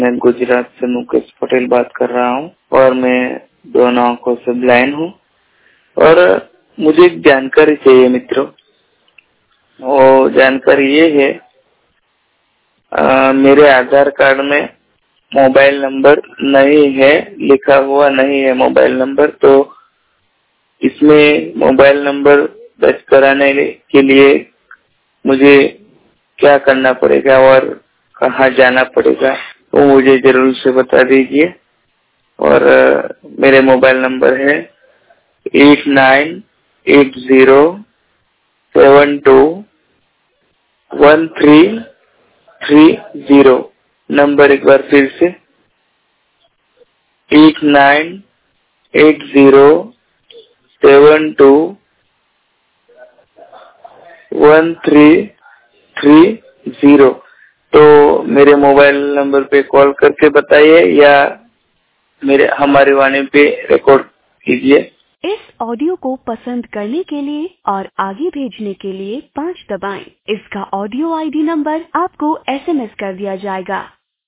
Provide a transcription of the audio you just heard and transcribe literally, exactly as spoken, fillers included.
मैं गुजरात से मुकेश पटेल बात कर रहा हूँ और मैं दोनों आंखों से ब्लाइंड हूँ और मुझे एक जानकारी चाहिए मित्रों। वो जानकारी ये है, आ, मेरे आधार कार्ड में मोबाइल नंबर नहीं है, लिखा हुआ नहीं है मोबाइल नंबर। तो इसमें मोबाइल नंबर दर्ज कराने के लिए मुझे क्या करना पड़ेगा और कहाँ जाना पड़ेगा, वो मुझे जरूर से बता दीजिए। और मेरे मोबाइल नंबर है eight nine eight zero seven two one three three zero. Number एक बार फिर से eight nine eight zero seven two one three three zero. तो मेरे मोबाइल नंबर पे कॉल करके बताइए या मेरे हमारी वाणी पे रिकॉर्ड कीजिए। इस ऑडियो को पसंद करने के लिए और आगे भेजने के लिए पाँच दबाएं। इसका ऑडियो आईडी नंबर आपको एसएमएस कर दिया जाएगा।